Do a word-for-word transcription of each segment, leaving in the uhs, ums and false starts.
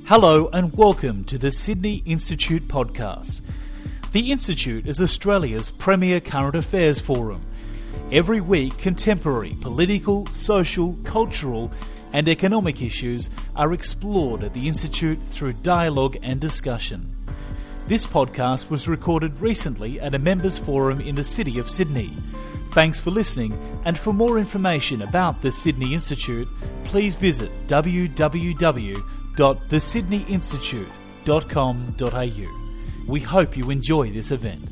Hello and welcome to the Sydney Institute podcast. The Institute is Australia's premier current affairs forum. Every week, contemporary political, social, cultural and economic issues are explored at the Institute through dialogue and discussion. This podcast was recorded recently at a members forum in the city of Sydney. Thanks for listening, and for more information about the Sydney Institute, please visit w w w dot the sydney institute dot com dot a u. We hope you enjoy this event.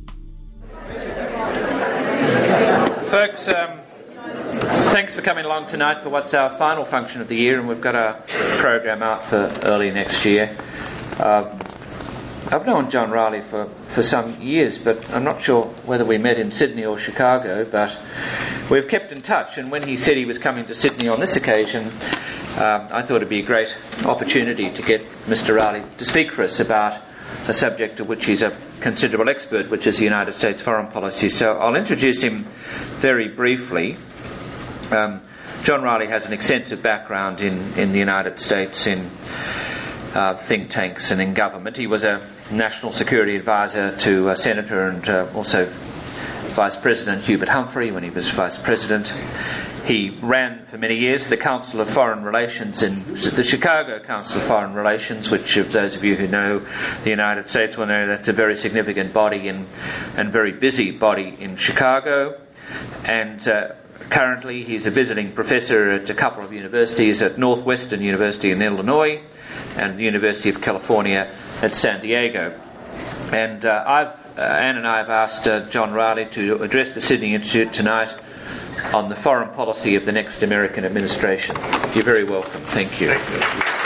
Folks, um, thanks for coming along tonight for what's our final function of the year, and we've got our program out for early next year. Uh, I've known John Riley for, for some years, but I'm not sure whether we met in Sydney or Chicago, but we've kept in touch, and when he said he was coming to Sydney on this occasion, um, I thought it'd be a great opportunity to get Mister Riley to speak for us about a subject of which he's a considerable expert, which is the United States foreign policy. So I'll introduce him very briefly. Um, John Riley has an extensive background in, in the United States, in uh, think tanks and in government. He was a National Security Advisor to uh, Senator and uh, also Vice President Hubert Humphrey when he was Vice President. He ran for many years the Council of Foreign Relations in the Chicago Council of Foreign Relations, which, if those of you who know the United States will know, that's a very significant body in, and very busy body in Chicago. And uh, currently he's a visiting professor at a couple of universities, at Northwestern University in Illinois and the University of California at San Diego. And uh, I've, uh, Anne and I have asked uh, John Riley to address the Sydney Institute tonight on the foreign policy of the next American administration. You're very welcome. Thank you. Thank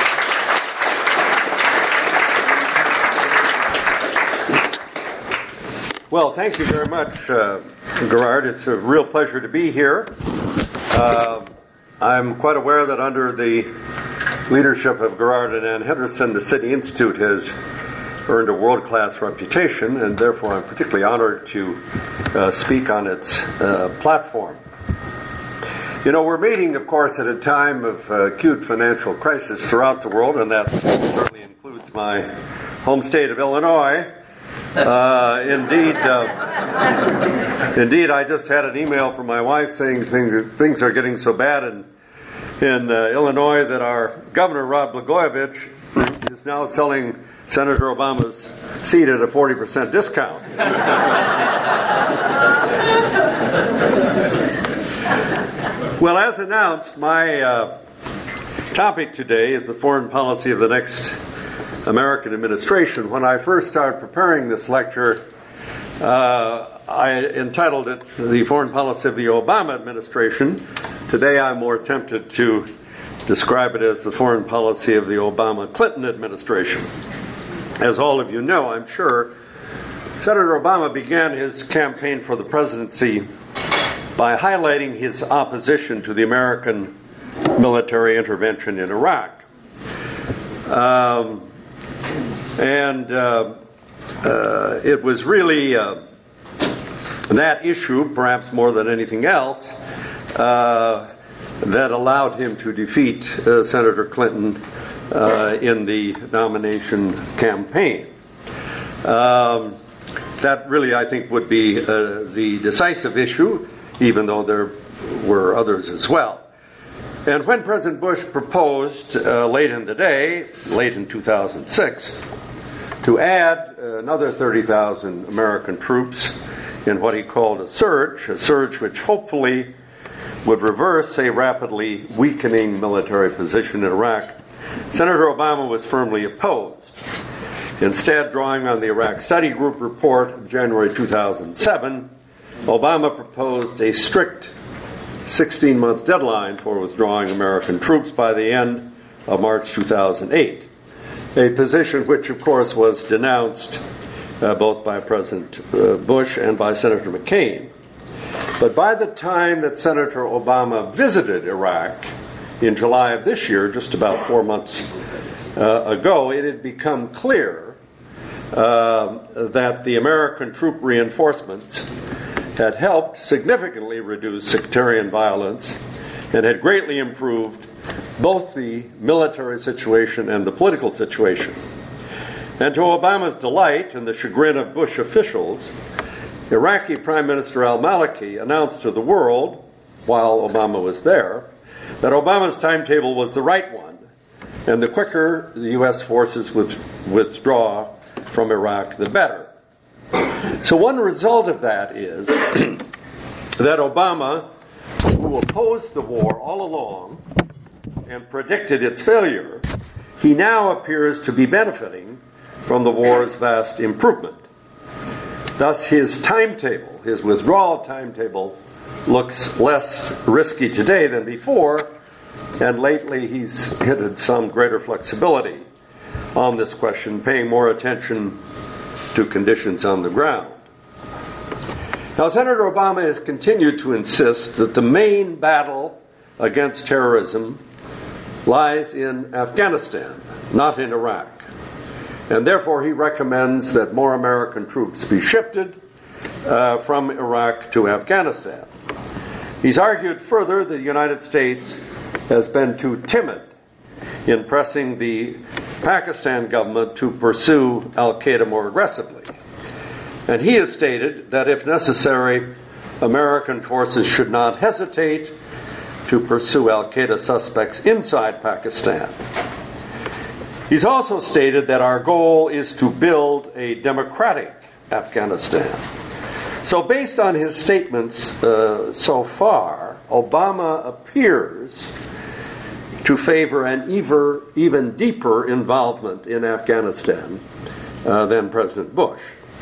you. Well, thank you very much, uh, Gerard. It's a real pleasure to be here. Uh, I'm quite aware that under the leadership of Gerard and Ann Henderson, the Sydney Institute has earned a world-class reputation, and therefore I'm particularly honored to uh, speak on its uh, platform. You know, we're meeting, of course, at a time of uh, acute financial crisis throughout the world, and that certainly includes my home state of Illinois. Uh, indeed, uh, indeed, I just had an email from my wife saying things things are getting so bad in in uh, Illinois that our Governor Rod Blagojevich is now selling Senator Obama's seat at a forty percent discount. Well, as announced, my uh, topic today is the foreign policy of the next American administration. When I first started preparing this lecture, uh, I entitled it The Foreign Policy of the Obama Administration. Today I'm more tempted to describe it as the foreign policy of the Obama-Clinton administration. As all of you know, I'm sure, Senator Obama began his campaign for the presidency by highlighting his opposition to the American military intervention in Iraq. Um, and uh, uh, it was really uh, that issue, perhaps more than anything else, uh, that allowed him to defeat uh, Senator Clinton uh, in the nomination campaign. Um, that really, I think, would be uh, the decisive issue, even though there were others as well. And when President Bush proposed uh, late in the day, late in two thousand six, to add another thirty thousand American troops in what he called a surge, a surge which hopefully would reverse a rapidly weakening military position in Iraq, Senator Obama was firmly opposed. Instead, drawing on the Iraq Study Group report of January two thousand seven, Obama proposed a strict sixteen-month deadline for withdrawing American troops by the end of March two thousand eight, a position which, of course, was denounced uh, both by President uh, Bush and by Senator McCain. But by the time that Senator Obama visited Iraq in July of this year, just about four months uh, ago, it had become clear uh, that the American troop reinforcements had helped significantly reduce sectarian violence and had greatly improved both the military situation and the political situation. And to Obama's delight and the chagrin of Bush officials, Iraqi Prime Minister al-Maliki announced to the world, while Obama was there, that Obama's timetable was the right one, and the quicker the U S forces would withdraw from Iraq, the better. So one result of that is that Obama, who opposed the war all along and predicted its failure, he now appears to be benefiting from the war's vast improvement. Thus, his timetable, his withdrawal timetable, looks less risky today than before, and lately he's hinted some greater flexibility on this question, paying more attention to conditions on the ground. Now, Senator Obama has continued to insist that the main battle against terrorism lies in Afghanistan, not in Iraq. And therefore he recommends that more American troops be shifted uh, from Iraq to Afghanistan. He's argued further that the United States has been too timid in pressing the Pakistan government to pursue al-Qaeda more aggressively. And he has stated that if necessary, American forces should not hesitate to pursue al-Qaeda suspects inside Pakistan. He's also stated that our goal is to build a democratic Afghanistan. So based on his statements uh, so far, Obama appears to favor an even, even deeper involvement in Afghanistan uh, than President Bush.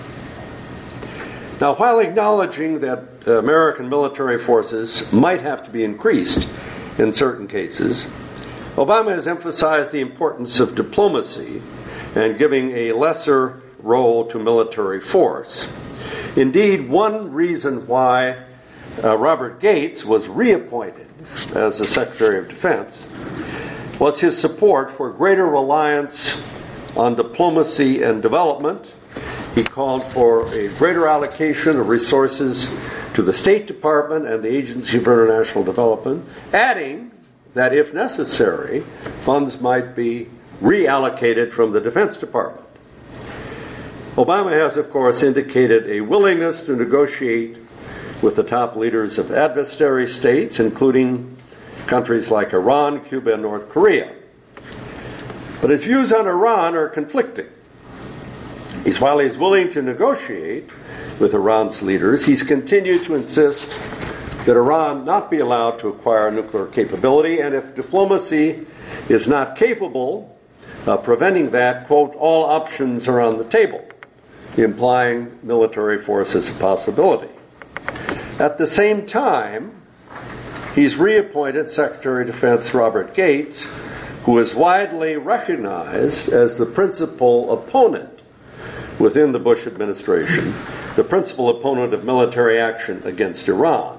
Now, while acknowledging that uh, American military forces might have to be increased in certain cases, Obama has emphasized the importance of diplomacy and giving a lesser role to military force. Indeed, one reason why uh, Robert Gates was reappointed as the Secretary of Defense was his support for greater reliance on diplomacy and development. He called for a greater allocation of resources to the State Department and the Agency for International Development, adding that if necessary, funds might be reallocated from the Defense Department. Obama has, of course, indicated a willingness to negotiate with the top leaders of adversary states, including countries like Iran, Cuba, and North Korea. But his views on Iran are conflicting. He's, while he's willing to negotiate with Iran's leaders, he's continued to insist that Iran not be allowed to acquire nuclear capability, and if diplomacy is not capable of preventing that, quote, all options are on the table, implying military force as a possibility. At the same time, he's reappointed Secretary of Defense Robert Gates, who is widely recognized as the principal opponent within the Bush administration, the principal opponent of military action against Iran.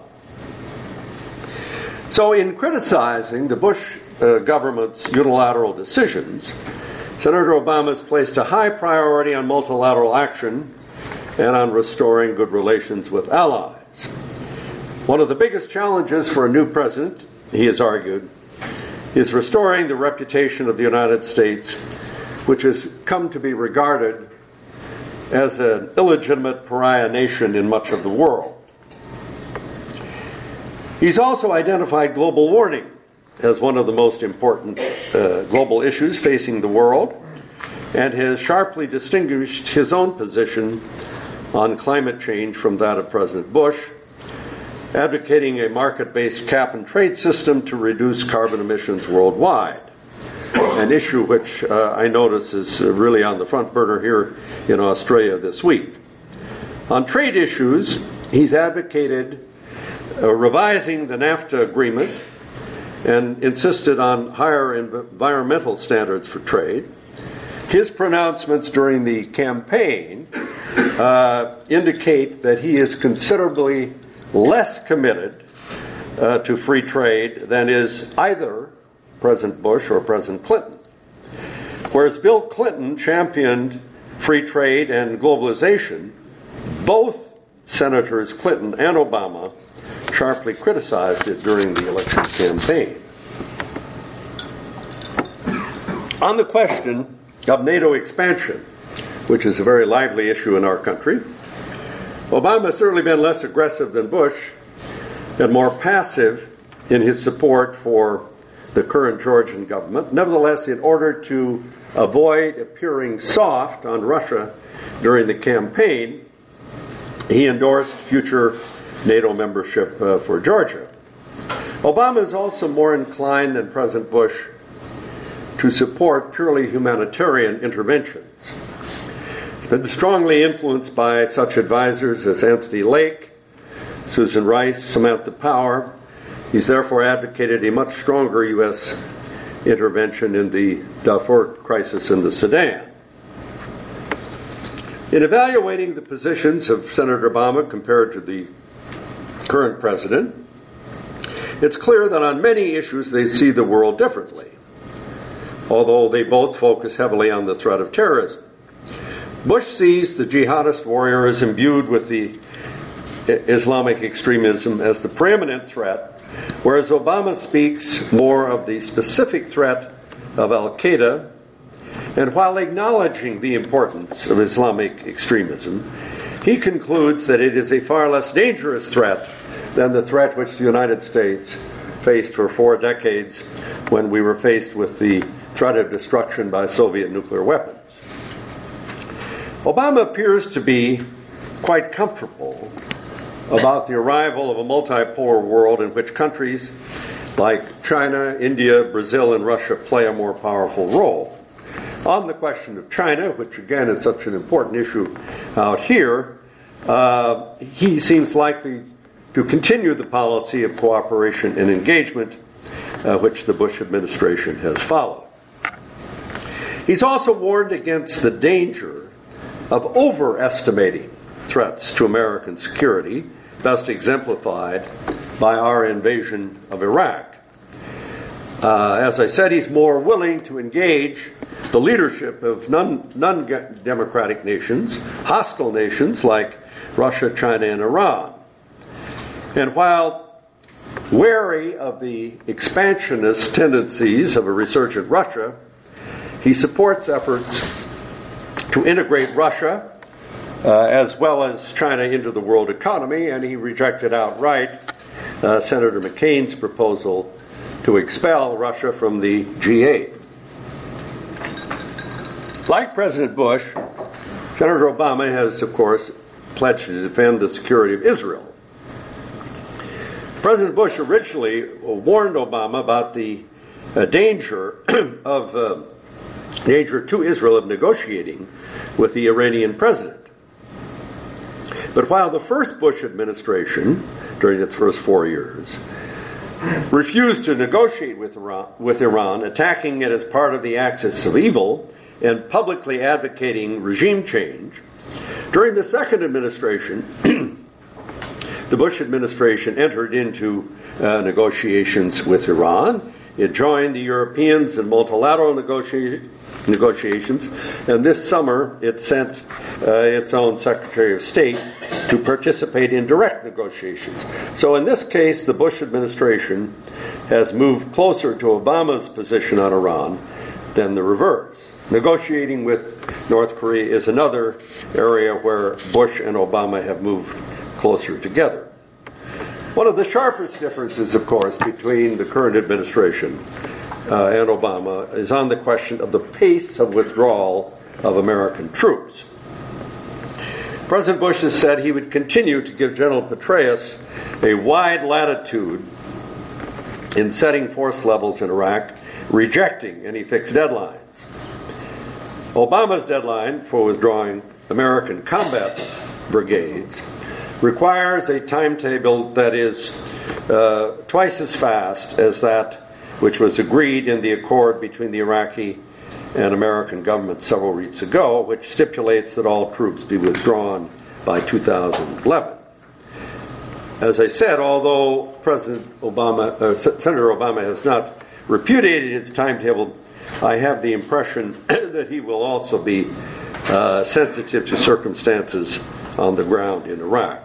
So in criticizing the Bush uh, government's unilateral decisions, Senator Obama has placed a high priority on multilateral action and on restoring good relations with allies. One of the biggest challenges for a new president, he has argued, is restoring the reputation of the United States, which has come to be regarded as an illegitimate pariah nation in much of the world. He's also identified global warming as one of the most important uh, global issues facing the world, and has sharply distinguished his own position on climate change from that of President Bush, advocating a market-based cap-and-trade system to reduce carbon emissions worldwide, an issue which uh, I notice is uh, really on the front burner here in Australia this week. On trade issues, he's advocated uh, revising the NAFTA agreement and insisted on higher environmental standards for trade. His pronouncements during the campaign uh, indicate that he is considerably less committed uh, to free trade than is either President Bush or President Clinton. Whereas Bill Clinton championed free trade and globalization, both Senators Clinton and Obama sharply criticized it during the election campaign. On the question of NATO expansion, which is a very lively issue in our country, Obama has certainly been less aggressive than Bush and more passive in his support for the current Georgian government. Nevertheless, in order to avoid appearing soft on Russia during the campaign, he endorsed future NATO membership uh, for Georgia. Obama is also more inclined than President Bush to support purely humanitarian interventions. He's been strongly influenced by such advisors as Anthony Lake, Susan Rice, Samantha Power. He's therefore advocated a much stronger U S intervention in the Darfur crisis in the Sudan. In evaluating the positions of Senator Obama compared to the current president, it's clear that on many issues they see the world differently, although they both focus heavily on the threat of terrorism. Bush sees the jihadist warrior as imbued with the Islamic extremism as the preeminent threat, whereas Obama speaks more of the specific threat of Al-Qaeda, and while acknowledging the importance of Islamic extremism, he concludes that it is a far less dangerous threat than the threat which the United States faced for four decades when we were faced with the threat of destruction by Soviet nuclear weapons. Obama appears to be quite comfortable about the arrival of a multipolar world in which countries like China, India, Brazil, and Russia play a more powerful role. On the question of China, which again is such an important issue out here, uh, he seems likely to continue the policy of cooperation and engagement uh, which the Bush administration has followed. He's also warned against the danger of overestimating threats to American security, best exemplified by our invasion of Iraq. Uh, as I said, he's more willing to engage the leadership of non, non-democratic nations, hostile nations like Russia, China, and Iran. And while wary of the expansionist tendencies of a resurgent Russia, he supports efforts to integrate Russia uh, as well as China into the world economy, and he rejected outright uh, Senator McCain's proposal to expel Russia from the G eight. Like President Bush, Senator Obama has, of course, pledged to defend the security of Israel. President Bush originally warned Obama about the uh, danger of uh, danger to Israel of negotiating with the Iranian president. But while the first Bush administration, during its first four years, refused to negotiate with Iran, with Iran, attacking it as part of the axis of evil, and publicly advocating regime change, during the second administration, the Bush administration entered into uh, negotiations with Iran. It joined the Europeans in multilateral negotia- negotiations, and this summer it sent uh, its own Secretary of State to participate in direct negotiations. So in this case, the Bush administration has moved closer to Obama's position on Iran than the reverse. Negotiating with North Korea is another area where Bush and Obama have moved closer together. One of the sharpest differences, of course, between the current administration uh, and Obama is on the question of the pace of withdrawal of American troops. President Bush has said he would continue to give General Petraeus a wide latitude in setting force levels in Iraq, rejecting any fixed deadlines. Obama's deadline for withdrawing American combat brigades requires a timetable that is uh, twice as fast as that which was agreed in the accord between the Iraqi and American government several weeks ago, which stipulates that all troops be withdrawn by two thousand eleven. As I said, although President Obama, uh, Senator Obama has not repudiated his timetable, I have the impression that he will also be uh, sensitive to circumstances on the ground in Iraq.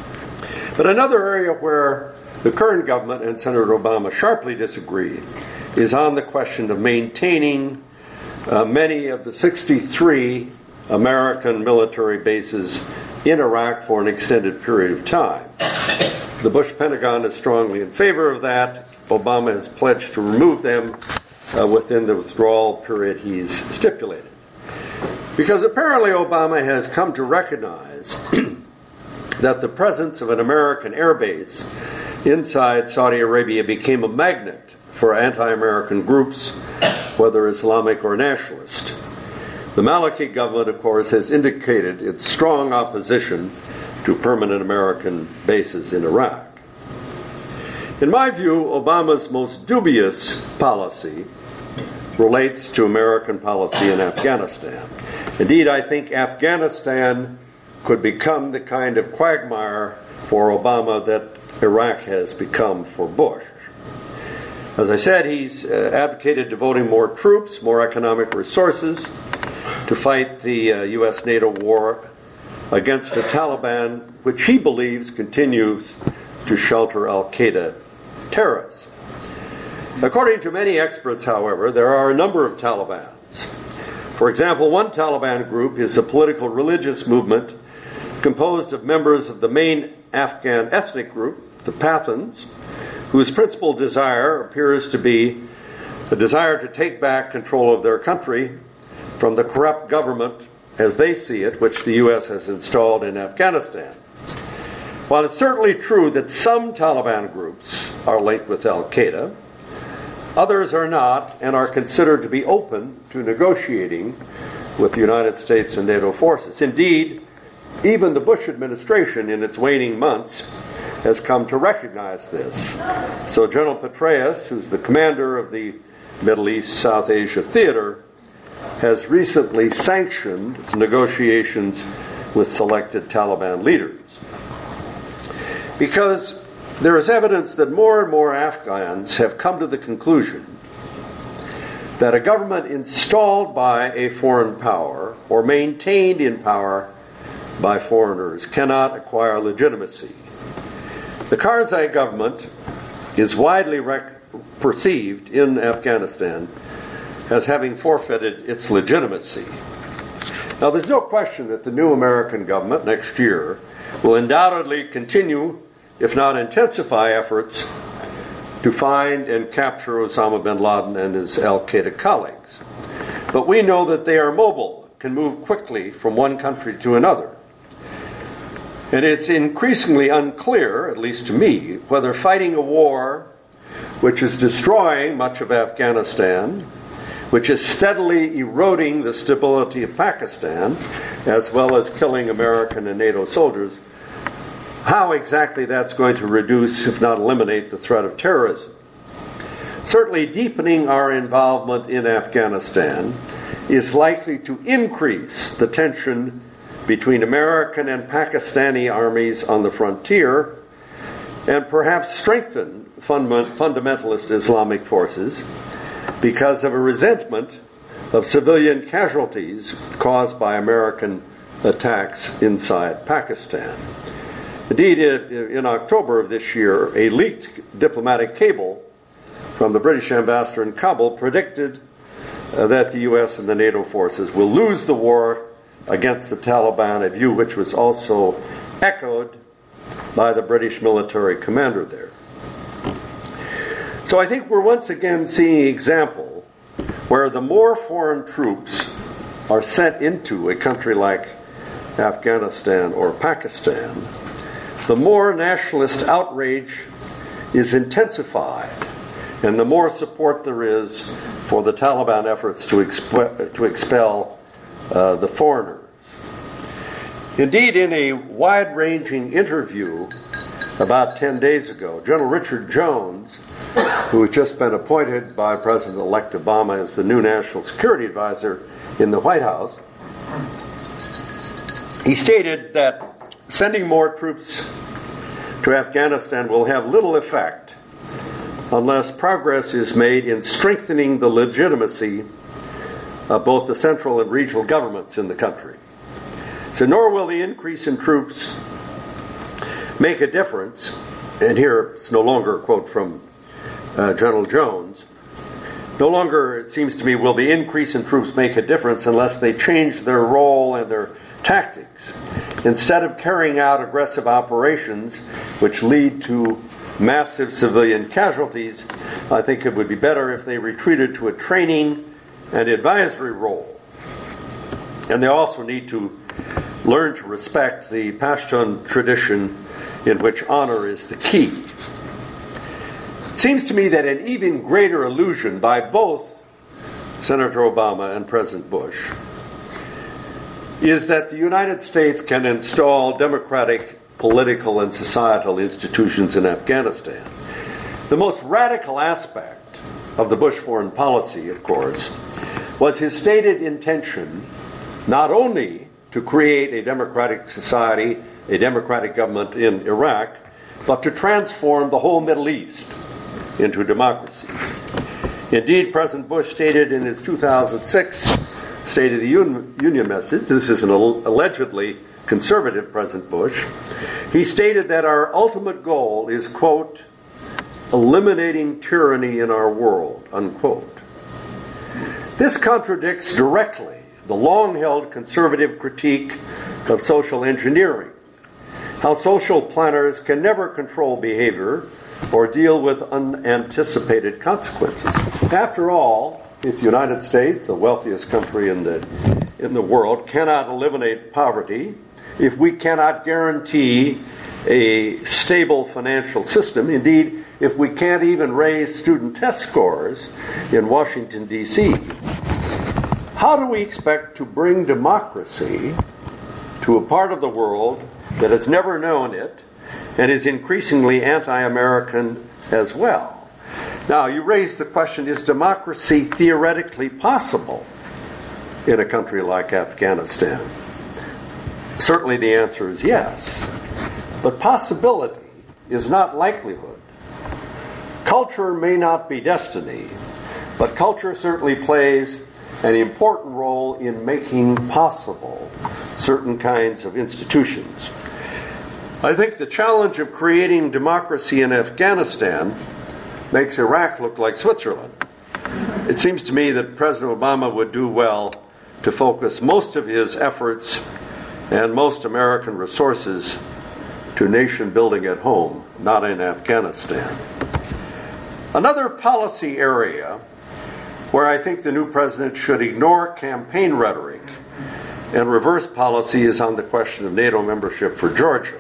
But another area where the current government and Senator Obama sharply disagree is on the question of maintaining uh, many of the sixty-three American military bases in Iraq for an extended period of time. The Bush Pentagon is strongly in favor of that. Obama has pledged to remove them uh, within the withdrawal period he's stipulated. Because apparently Obama has come to recognize that the presence of an American air base inside Saudi Arabia became a magnet for anti-American groups, whether Islamic or nationalist. The Maliki government, of course, has indicated its strong opposition to permanent American bases in Iraq. In my view, Obama's most dubious policy relates to American policy in Afghanistan. Indeed, I think Afghanistan could become the kind of quagmire for Obama that Iraq has become for Bush. As I said, he's uh, advocated devoting more troops, more economic resources to fight the uh, U S NATO war against the Taliban, which he believes continues to shelter al-Qaeda terrorists. According to many experts, however, there are a number of Talibans. For example, one Taliban group is a political religious movement composed of members of the main Afghan ethnic group, the Pathans, whose principal desire appears to be a desire to take back control of their country from the corrupt government, as they see it, which the U S has installed in Afghanistan. While it's certainly true that some Taliban groups are linked with al-Qaeda, others are not and are considered to be open to negotiating with the United States and NATO forces. Indeed, even the Bush administration in its waning months has come to recognize this. So General Petraeus, who's the commander of the Middle East South Asia Theater, has recently sanctioned negotiations with selected Taliban leaders. Because there is evidence that more and more Afghans have come to the conclusion that a government installed by a foreign power or maintained in power by foreigners cannot acquire legitimacy. The Karzai government is widely rec- perceived in Afghanistan as having forfeited its legitimacy. Now, there's no question that the new American government next year will undoubtedly continue, if not intensify, efforts to find and capture Osama bin Laden and his al-Qaeda colleagues. But we know that they are mobile, can move quickly from one country to another. And it's increasingly unclear, at least to me, whether fighting a war which is destroying much of Afghanistan, which is steadily eroding the stability of Pakistan, as well as killing American and NATO soldiers, how exactly that's going to reduce, if not eliminate, the threat of terrorism. Certainly deepening our involvement in Afghanistan is likely to increase the tension between American and Pakistani armies on the frontier, and perhaps strengthen fund- fundamentalist Islamic forces because of a resentment of civilian casualties caused by American attacks inside Pakistan. Indeed, in October of this year, a leaked diplomatic cable from the British ambassador in Kabul predicted uh, that the U S and the NATO forces will lose the war against the Taliban, a view which was also echoed by the British military commander there. So I think we're once again seeing an example where the more foreign troops are sent into a country like Afghanistan or Pakistan, the more nationalist outrage is intensified, and the more support there is for the Taliban efforts to, exp- to expel uh, the foreigners. Indeed, in a wide-ranging interview about ten days ago, General Richard Jones, who has just been appointed by President-elect Obama as the new National Security Advisor in the White House, he stated that sending more troops to Afghanistan will have little effect unless progress is made in strengthening the legitimacy of both the central and regional governments in the country. So nor will the increase in troops make a difference, and here it's no longer a quote from uh, General Jones, No longer, it seems to me, will the increase in troops make a difference unless they change their role and their tactics. Instead of carrying out aggressive operations which lead to massive civilian casualties, I think it would be better if they retreated to a training and advisory role. And they also need to learn to respect the Pashtun tradition in which honor is the key. It seems to me that an even greater illusion by both Senator Obama and President Bush is that the United States can install democratic political and societal institutions in Afghanistan. The most radical aspect of the Bush foreign policy, of course, was his stated intention not only to create a democratic society, a democratic government in Iraq, but to transform the whole Middle East into democracy. Indeed, President Bush stated in his two thousand six State of the Union message, this is an allegedly conservative President Bush, he stated that our ultimate goal is, quote, eliminating tyranny in our world, unquote. This contradicts directly the long-held conservative critique of social engineering, how social planners can never control behavior or deal with unanticipated consequences. After all, if the United States, the wealthiest country in the in the world, cannot eliminate poverty, if we cannot guarantee a stable financial system, indeed, if we can't even raise student test scores in Washington, D C, how do we expect to bring democracy to a part of the world that has never known it and is increasingly anti-American as well? Now, you raised the question, is democracy theoretically possible in a country like Afghanistan? Certainly the answer is yes. But possibility is not likelihood. Culture may not be destiny, but culture certainly plays an important role in making possible certain kinds of institutions. I think the challenge of creating democracy in Afghanistan makes Iraq look like Switzerland. It seems to me that President Obama would do well to focus most of his efforts and most American resources to nation building at home, not in Afghanistan. Another policy area where I think the new president should ignore campaign rhetoric and reverse policy is on the question of NATO membership for Georgia.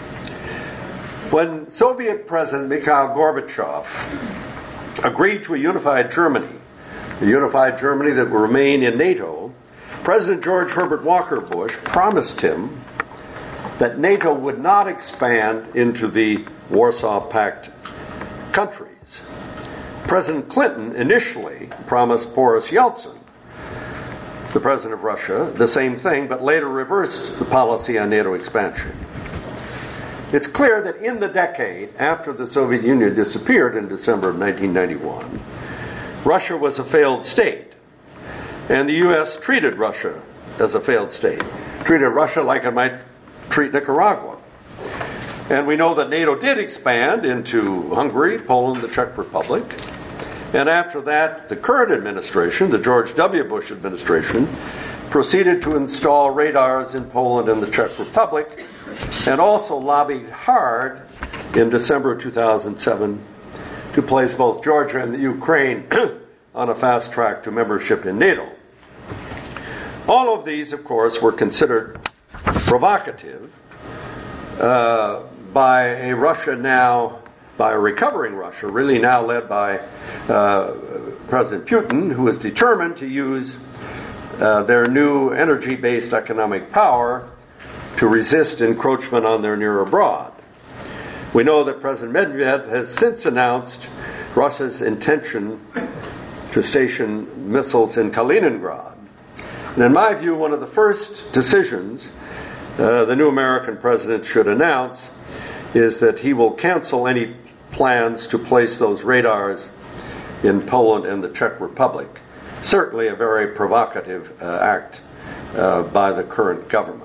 When Soviet President Mikhail Gorbachev agreed to a unified Germany, a unified Germany that will remain in NATO, President George Herbert Walker Bush promised him that NATO would not expand into the Warsaw Pact countries. President Clinton initially promised Boris Yeltsin, the president of Russia, the same thing, but later reversed the policy on NATO expansion. It's clear that in the decade after the Soviet Union disappeared in December of nineteen ninety-one, Russia was a failed state, and the U S treated Russia as a failed state, treated Russia like it might treat Nicaragua. And we know that NATO did expand into Hungary, Poland, the Czech Republic, and after that, the current administration, the George W. Bush administration, proceeded to install radars in Poland and the Czech Republic, and also lobbied hard in December two thousand seven to place both Georgia and the Ukraine on a fast track to membership in NATO. All of these, of course, were considered provocative uh, by a Russia now, by a recovering Russia, really now led by uh, President Putin, who is determined to use uh, their new energy-based economic power to resist encroachment on their near abroad. We know that President Medvedev has since announced Russia's intention to station missiles in Kaliningrad. And in my view, one of the first decisions uh, the new American president should announce is that he will cancel any plans to place those radars in Poland and the Czech Republic. Certainly a very provocative uh, act uh, by the current government.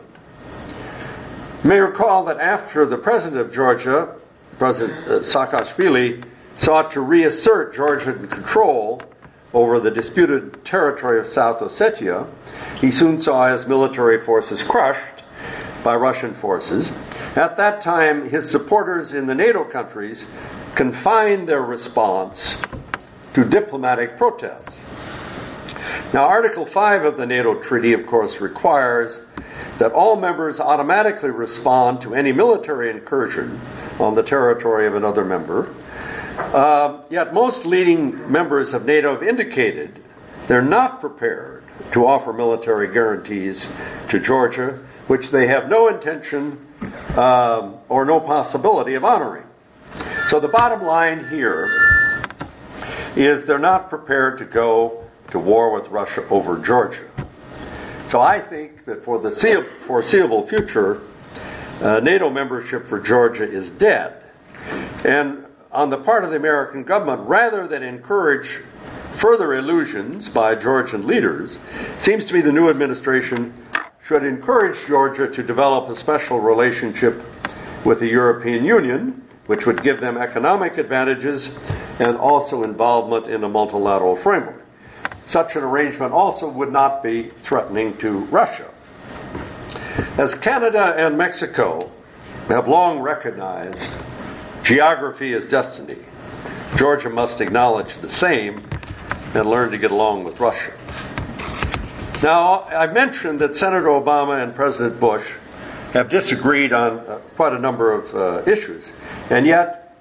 You may recall that after the president of Georgia, President uh, Saakashvili, sought to reassert Georgian control over the disputed territory of South Ossetia, he soon saw his military forces crushed by Russian forces. At that time, his supporters in the NATO countries confined their response to diplomatic protests. Now, Article five of the NATO Treaty, of course, requires that all members automatically respond to any military incursion on the territory of another member. Uh, yet most leading members of NATO have indicated they're not prepared to offer military guarantees to Georgia, which they have no intention um, or no possibility of honoring. So the bottom line here is they're not prepared to go to war with Russia over Georgia. So I think that for the foreseeable future, uh, NATO membership for Georgia is dead. And on the part of the American government, rather than encourage further illusions by Georgian leaders, seems to be the new administration should encourage Georgia to develop a special relationship with the European Union, which would give them economic advantages and also involvement in a multilateral framework. Such an arrangement also would not be threatening to Russia. As Canada and Mexico have long recognized geography is destiny, Georgia must acknowledge the same and learn to get along with Russia. Now, I mentioned that Senator Obama and President Bush have disagreed on uh, quite a number of uh, issues, and yet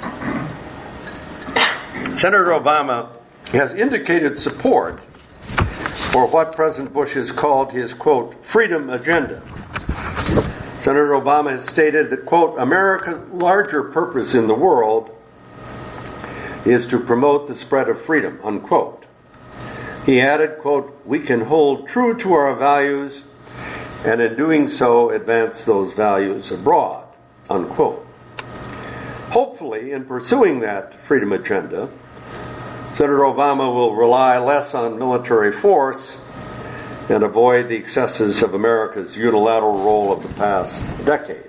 Senator Obama has indicated support for what President Bush has called his, quote, freedom agenda. Senator Obama has stated that, quote, America's larger purpose in the world is to promote the spread of freedom, unquote. He added, quote, we can hold true to our values and in doing so advance those values abroad, unquote. Hopefully, in pursuing that freedom agenda, Senator Obama will rely less on military force and avoid the excesses of America's unilateral role of the past decade.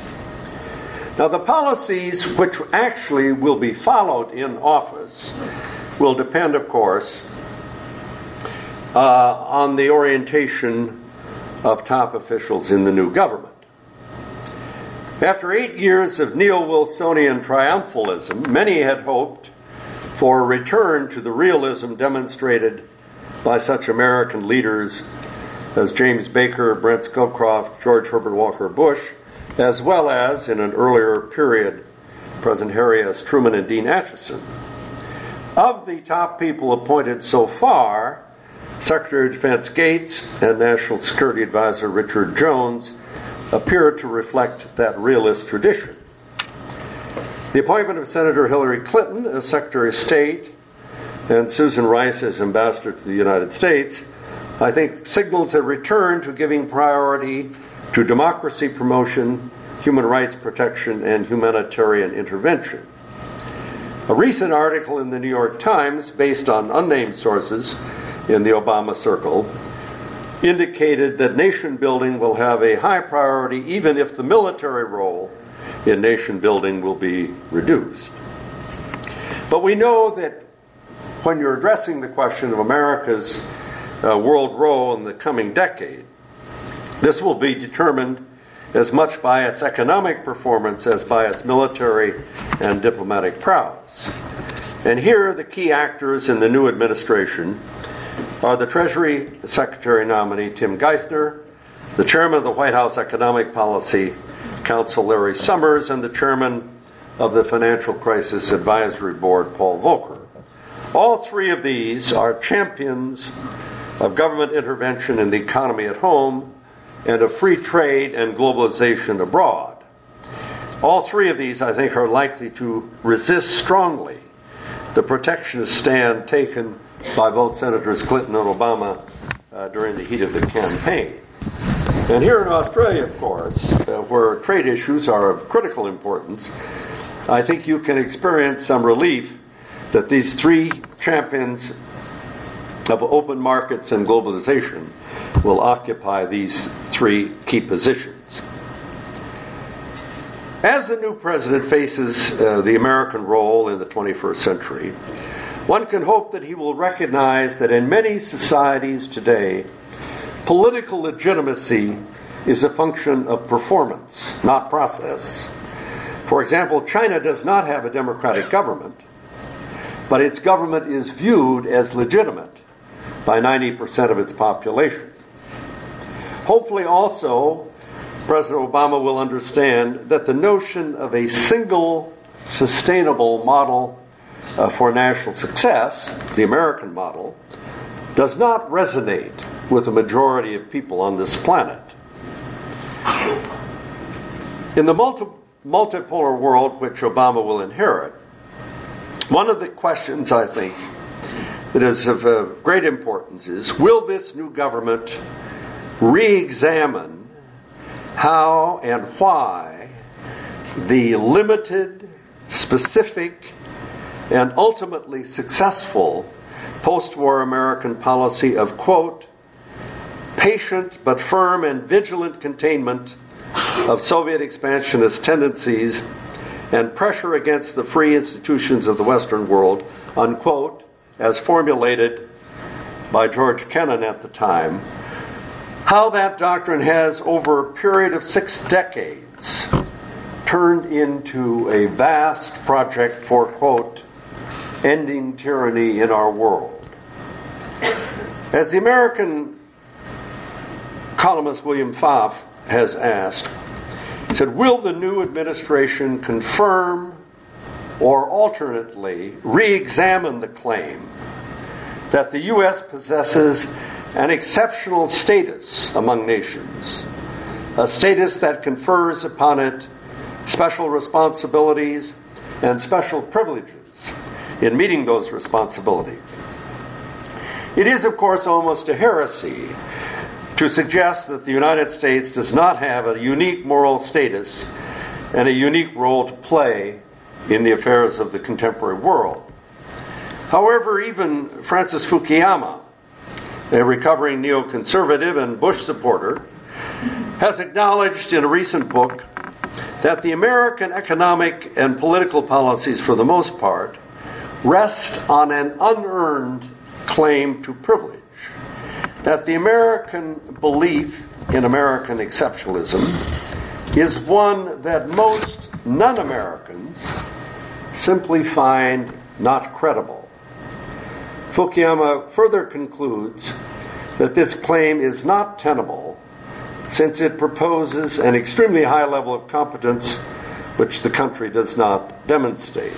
Now, the policies which actually will be followed in office will depend, of course, uh, on the orientation of top officials in the new government. After eight years of neo-Wilsonian triumphalism, many had hoped for a return to the realism demonstrated by such American leaders as James Baker, Brent Scowcroft, George Herbert Walker Bush, as well as, in an earlier period, President Harry S. Truman and Dean Acheson. Of the top people appointed so far, Secretary of Defense Gates and National Security Advisor Richard Jones appear to reflect that realist tradition. The appointment of Senator Hillary Clinton as Secretary of State and Susan Rice as Ambassador to the United States, I think, signals a return to giving priority to democracy promotion, human rights protection, and humanitarian intervention. A recent article in the New York Times, based on unnamed sources in the Obama circle, indicated that nation building will have a high priority even if the military role in nation building will be reduced. But we know that when you're addressing the question of America's uh, world role in the coming decade, this will be determined as much by its economic performance as by its military and diplomatic prowess. And here the key actors in the new administration are the Treasury Secretary nominee Tim Geithner, the Chairman of the White House Economic Policy Council Larry Summers, and the Chairman of the Financial Crisis Advisory Board Paul Volcker. All three of these are champions of government intervention in the economy at home and of free trade and globalization abroad. All three of these, I think, are likely to resist strongly the protectionist stand taken by both Senators Clinton and Obama uh, during the heat of the campaign. And here in Australia, of course, uh, where trade issues are of critical importance, I think you can experience some relief that these three champions of open markets and globalization will occupy these three key positions. As the new president faces uh, the American role in the twenty-first century, one can hope that he will recognize that in many societies today, political legitimacy is a function of performance, not process. For example, China does not have a democratic government, but its government is viewed as legitimate by ninety percent of its population. Hopefully also, President Obama will understand that the notion of a single sustainable model uh, for national success, the American model, does not resonate with the majority of people on this planet. In the multi- multipolar world which Obama will inherit, one of the questions, I think, that is of uh, great importance is, will this new government re-examine how and why the limited, specific, and ultimately successful post-war American policy of, quote, patient but firm and vigilant containment of Soviet expansionist tendencies and pressure against the free institutions of the Western world, unquote, as formulated by George Kennan at the time, how that doctrine has, over a period of six decades, turned into a vast project for, quote, ending tyranny in our world. As the American columnist William Pfaff has asked, he said, will the new administration confirm or alternately re-examine the claim that the U S possesses an exceptional status among nations, a status that confers upon it special responsibilities and special privileges in meeting those responsibilities? It is, of course, almost a heresy to suggest that the United States does not have a unique moral status and a unique role to play in the affairs of the contemporary world. However, even Francis Fukuyama, a recovering neoconservative and Bush supporter, has acknowledged in a recent book that the American economic and political policies, for the most part, rest on an unearned claim to privilege, that the American belief in American exceptionalism is one that most non-Americans simply find not credible. Fukuyama further concludes that this claim is not tenable since it proposes an extremely high level of competence which the country does not demonstrate.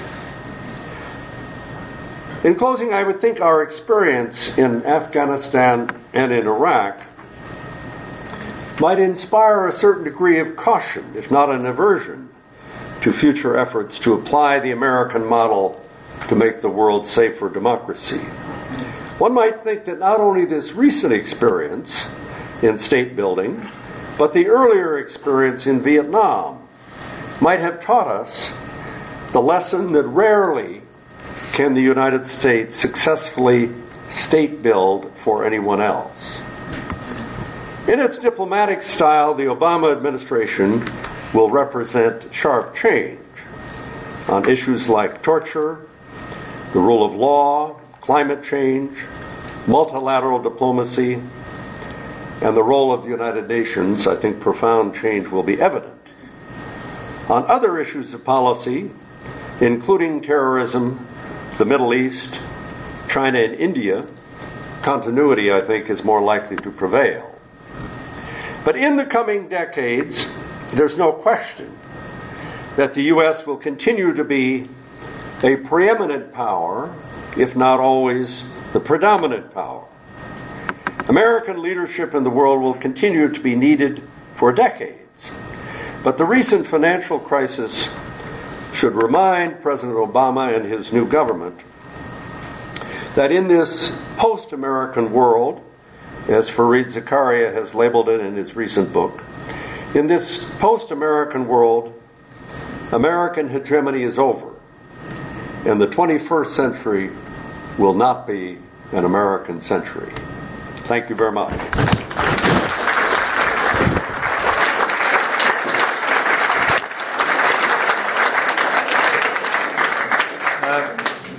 In closing, I would think our experience in Afghanistan and in Iraq might inspire a certain degree of caution, if not an aversion, to future efforts to apply the American model to make the world safe for democracy. One might think that not only this recent experience in state building, but the earlier experience in Vietnam might have taught us the lesson that rarely can the United States successfully state build for anyone else. In its diplomatic style, the Obama administration will represent sharp change on issues like torture, the rule of law, climate change, multilateral diplomacy, and the role of the United Nations. I think profound change will be evident. On other issues of policy, including terrorism, the Middle East, China, and India, continuity, I think, is more likely to prevail. But in the coming decades, there's no question that the U S will continue to be a preeminent power, if not always the predominant power. American leadership in the world will continue to be needed for decades. But the recent financial crisis should remind President Obama and his new government that in this post-American world, as Fareed Zakaria has labeled it in his recent book, in this post-American world, American hegemony is over, and the twenty-first century will not be an American century. Thank you very much.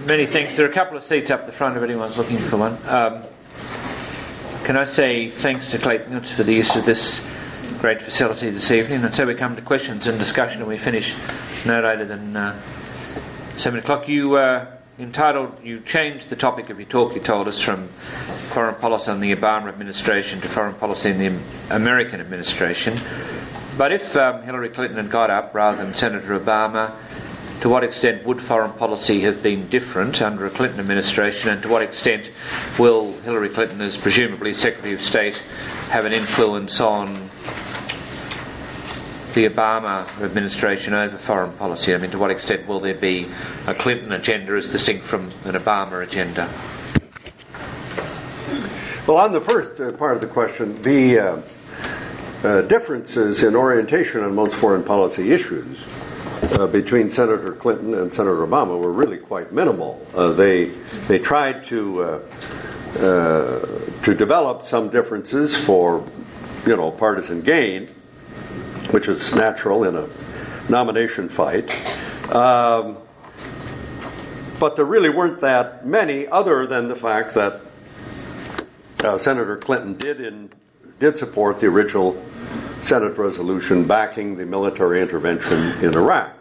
many thanks. There are a couple of seats up the front if anyone's looking for one. Um, can I say thanks to Clayton for the use of this great facility this evening, and so we come to questions and discussion, and we finish no later than uh, seven o'clock. You uh, entitled, you changed the topic of your talk, you told us, from foreign policy in the Obama administration to foreign policy in the American administration. But if um, Hillary Clinton had got up rather than Senator Obama, to what extent would foreign policy have been different under a Clinton administration, and to what extent will Hillary Clinton, as presumably Secretary of State, have an influence on the Obama administration over foreign policy? I mean, to what extent will there be a Clinton agenda as distinct from an Obama agenda? Well, on the first uh, part of the question, the uh, uh, differences in orientation on most foreign policy issues Uh, between Senator Clinton and Senator Obama were really quite minimal. Uh, they they tried to uh, uh, to develop some differences for, you know, partisan gain, which is natural in a nomination fight. Um, but there really weren't that many, other than the fact that uh, Senator Clinton did in did support the original Senate resolution backing the military intervention in Iraq.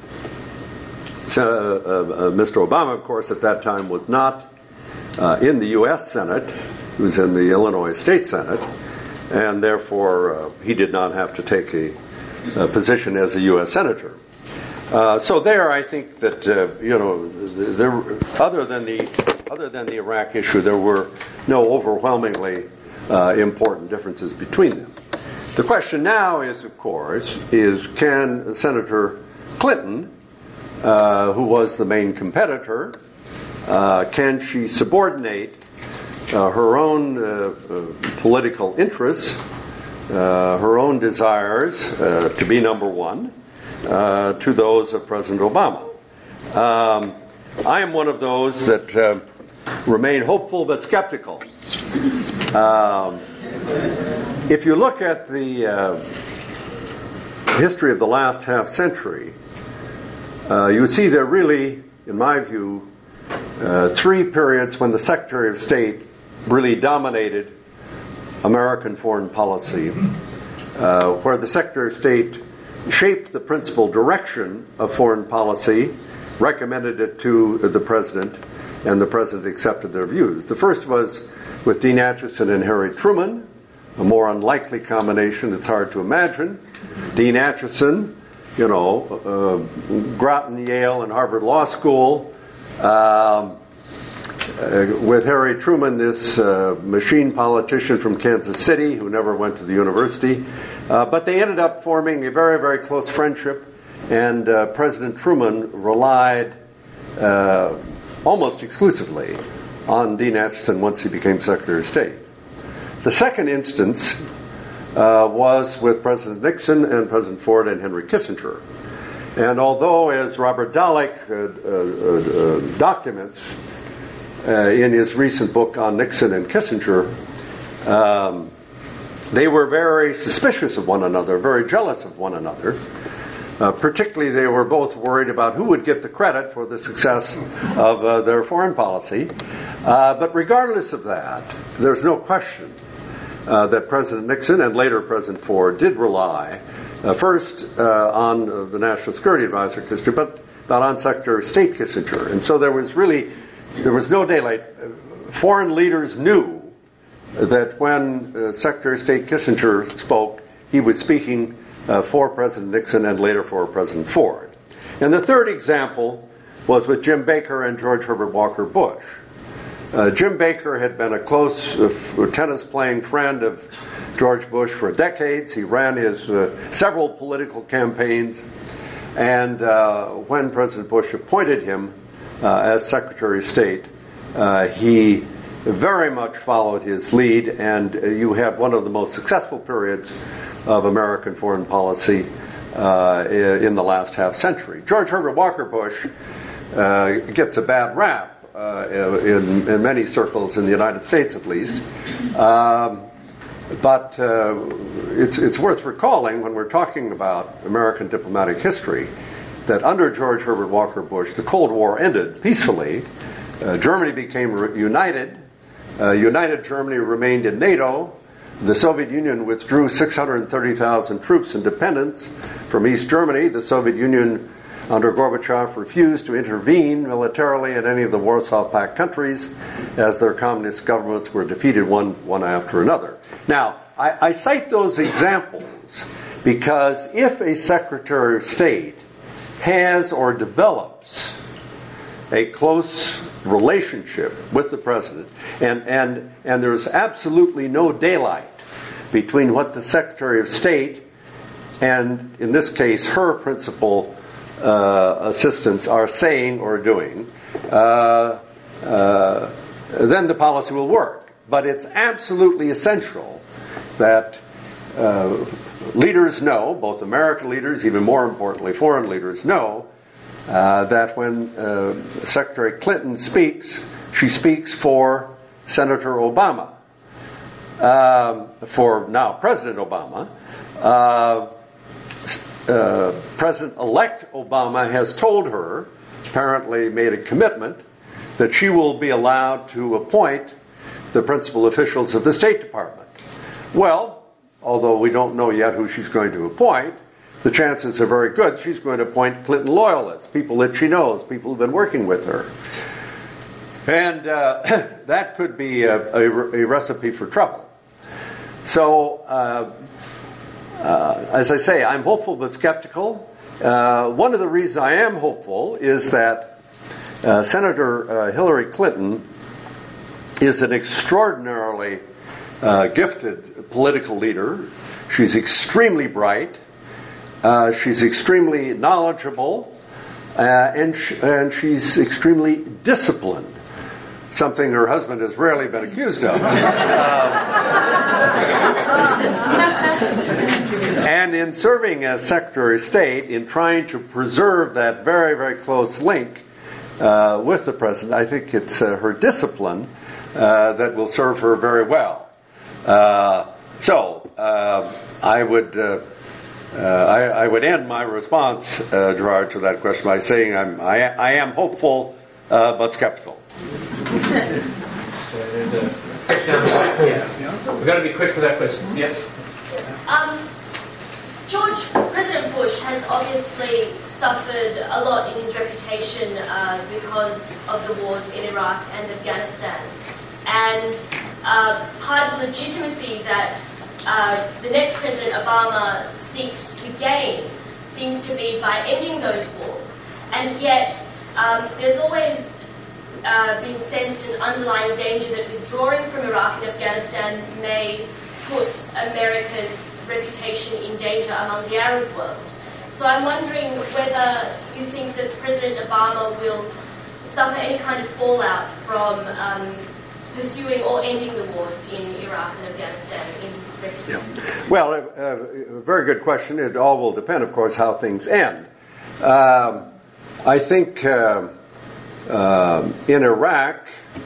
So, uh, uh, Mister Obama, of course, at that time was not uh, in the U S Senate. He was in the Illinois State Senate, and therefore uh, he did not have to take a, a position as a U S Senator. Uh, so there, I think that uh, you know, there, other than the other than the Iraq issue, there were no overwhelmingly uh, important differences between them. The question now is, of course, is can Senator Clinton, uh, who was the main competitor, uh, can she subordinate uh, her own uh, uh, political interests, uh, her own desires uh, to be number one, uh, to those of President Obama? Um, I am one of those that uh, remain hopeful but skeptical. Um, If you look at the uh, history of the last half century, uh, you see there really, in my view, uh, three periods when the Secretary of State really dominated American foreign policy, uh, where the Secretary of State shaped the principal direction of foreign policy, recommended it to the President, and the President accepted their views. The first was with Dean Acheson and Harry Truman, a more unlikely combination, it's hard to imagine. Dean Acheson, you know, uh, Groton, Yale, and Harvard Law School. Um, uh, with Harry Truman, this uh, machine politician from Kansas City who never went to the university. Uh, but they ended up forming a very, very close friendship, and uh, President Truman relied uh, almost exclusively on Dean Acheson once he became Secretary of State. The second instance uh, was with President Nixon and President Ford and Henry Kissinger. And although, as Robert Dallek uh, uh, uh, documents uh, in his recent book on Nixon and Kissinger, um, they were very suspicious of one another, very jealous of one another. Uh, particularly, they were both worried about who would get the credit for the success of uh, their foreign policy. Uh, but regardless of that, there's no question Uh, that President Nixon and later President Ford did rely uh, first uh, on uh, the National Security Advisor Kissinger, but, but on Secretary of State Kissinger. And so there was really, there was no daylight. Foreign leaders knew that when uh, Secretary of State Kissinger spoke, he was speaking uh, for President Nixon and later for President Ford. And the third example was with Jim Baker and George Herbert Walker Bush. Uh, Jim Baker had been a close uh, tennis-playing friend of George Bush for decades. He ran his uh, several political campaigns, and uh, when President Bush appointed him uh, as Secretary of State, uh, he very much followed his lead, and uh, you have one of the most successful periods of American foreign policy uh, in the last half century. George Herbert Walker Bush uh, gets a bad rap. Uh, in, in many circles in the United States, at least. Um, but uh, it's, it's worth recalling when we're talking about American diplomatic history that under George Herbert Walker Bush, the Cold War ended peacefully. Uh, Germany became re- united. Uh, united Germany remained in NATO. The Soviet Union withdrew six hundred thirty thousand troops and dependents from East Germany. The Soviet Union, under Gorbachev, refused to intervene militarily in any of the Warsaw Pact countries as their communist governments were defeated one, one after another. Now, I, I cite those examples because if a Secretary of State has or develops a close relationship with the President, and, and, and there's absolutely no daylight between what the Secretary of State and, in this case, her principal uh, assistants are saying or doing, uh, uh, then the policy will work. But it's absolutely essential that uh, leaders know, both American leaders, even more importantly, foreign leaders know, uh, that when uh, Secretary Clinton speaks, she speaks for Senator Obama, um, for now President Obama. Uh, uh, President-elect Obama has told her, apparently made a commitment, that she will be allowed to appoint the principal officials of the State Department. Well, although we don't know yet who she's going to appoint, the chances are very good she's going to appoint Clinton loyalists, people that she knows, people who've been working with her. And uh, that could be a, a, a recipe for trouble. So, uh, uh, as I say, I'm hopeful but skeptical. Uh, one of the reasons I am hopeful is that uh, Senator uh, Hillary Clinton is an extraordinarily uh, gifted political leader. She's extremely bright. Uh, she's extremely knowledgeable, uh, and sh- and she's extremely disciplined. Something her husband has rarely been accused of. Uh, and in serving as Secretary of State, in trying to preserve that very, very close link uh, with the President, I think it's uh, her discipline uh, that will serve her very well. Uh, so, uh, I would... Uh, Uh, I, I would end my response, uh, Gerard, to that question by saying I'm, I, I am hopeful uh, but skeptical. We've got to be quick with our questions. Yes. Um, George, President Bush has obviously suffered a lot in his reputation uh, because of the wars in Iraq and Afghanistan. And uh, part of the legitimacy that Uh, the next President Obama seeks to gain seems to be by ending those wars. And yet, um, there's always uh, been sensed an underlying danger that withdrawing from Iraq and Afghanistan may put America's reputation in danger among the Arab world. So I'm wondering whether you think that President Obama will suffer any kind of fallout from um, pursuing or ending the wars in Iraq and Afghanistan in his reputation. Yeah. Well, uh, a very good question. It all will depend, of course, how things end. Um, I think uh, uh, in Iraq,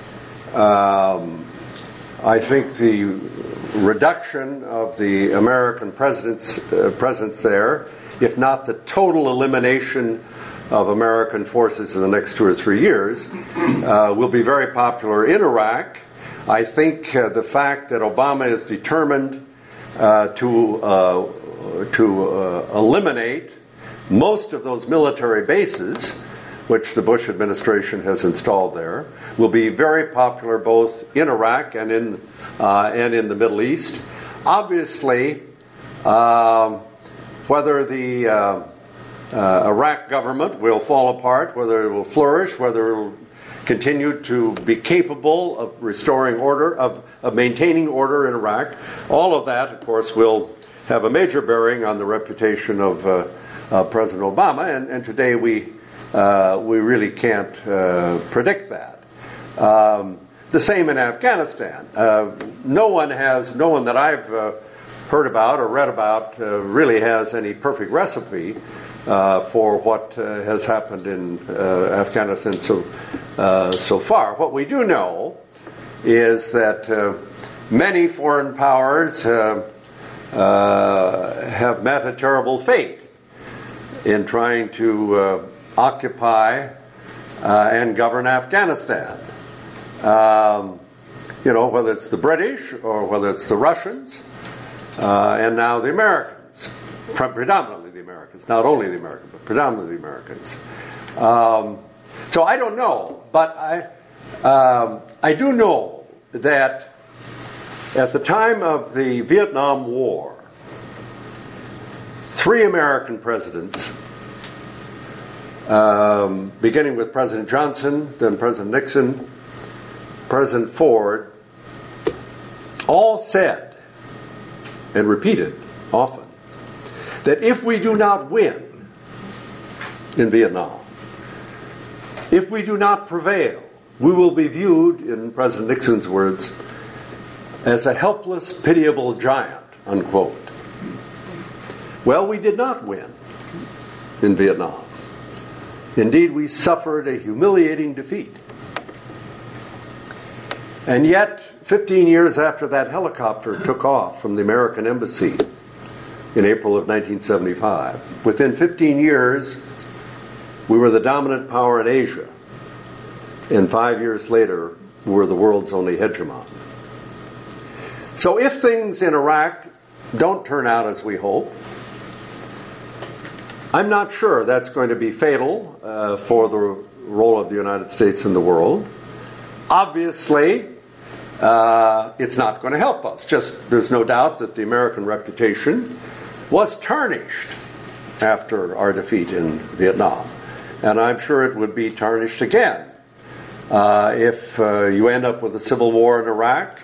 um, I think the reduction of the American president's uh, presence there, if not the total elimination of American forces in the next two or three years, uh, will be very popular in Iraq. I think uh, the fact that Obama is determined uh, to uh, to uh, eliminate most of those military bases, which the Bush administration has installed there, will be very popular both in Iraq and in uh, and in the Middle East. Obviously, um, whether the uh, Uh, Iraq government will fall apart, whether it will flourish, whether it will continue to be capable of restoring order, of, of maintaining order in Iraq. All of that, of course, will have a major bearing on the reputation of uh, uh, President Obama, and, and today we uh, we really can't uh, predict that. Um, the same in Afghanistan. Uh, no one has, no one that I've uh, heard about or read about uh, really has any perfect recipe Uh, for what uh, has happened in uh, Afghanistan so uh, so far. What we do know is that uh, many foreign powers uh, uh, have met a terrible fate. in trying to uh, occupy uh, and govern Afghanistan. Um, you know, whether it's the British or whether it's the Russians, uh, and now the Americans, predominantly the Americans, not only the Americans, but predominantly the Americans. Um, so I don't know, but I, um, I do know that at the time of the Vietnam War, three American presidents, um, beginning with President Johnson, then President Nixon, President Ford, all said and repeated often that if we do not win in Vietnam, if we do not prevail, we will be viewed, in President Nixon's words, as a helpless, pitiable giant, unquote. Well, we did not win in Vietnam. Indeed, we suffered a humiliating defeat. And yet, fifteen years after that helicopter took off from the American embassy in April of nineteen seventy-five, within fifteen years, we were the dominant power in Asia. And five years later, we were the world's only hegemon. So if things in Iraq don't turn out as we hope, I'm not sure that's going to be fatal uh, for the role of the United States in the world. Obviously, uh, it's not going to help us. Just there's no doubt that the American reputation was tarnished after our defeat in Vietnam. And I'm sure it would be tarnished again uh, if uh, you end up with a civil war in Iraq,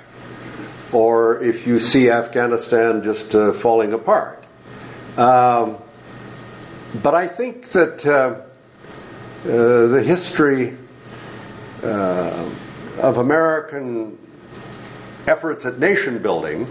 or if you see Afghanistan just uh, falling apart. Um, but I think that uh, uh, the history uh, of American efforts at nation building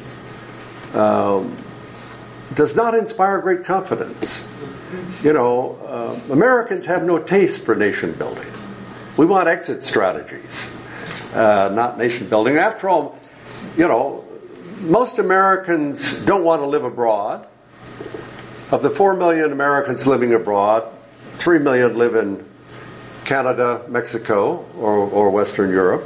um, does not inspire great confidence. You know, uh, Americans have no taste for nation building. We want exit strategies, uh, not nation building. After all, you know, most Americans don't want to live abroad. Of the four million Americans living abroad, three million live in Canada, Mexico, or, or Western Europe.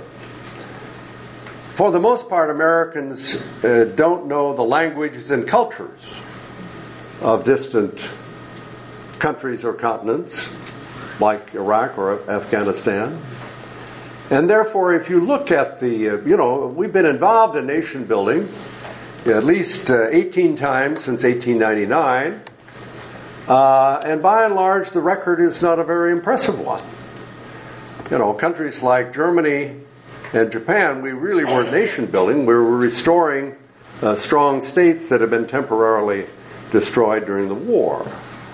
For the most part, Americans uh, don't know the languages and cultures of distant countries or continents, like Iraq or Afghanistan. And therefore, if you look at the, uh, you know, we've been involved in nation building at least uh, eighteen times since eighteen ninety-nine, uh, and by and large, the record is not a very impressive one. You know, countries like Germany and Japan, we really weren't nation building. We were restoring uh, strong states that had been temporarily destroyed during the war.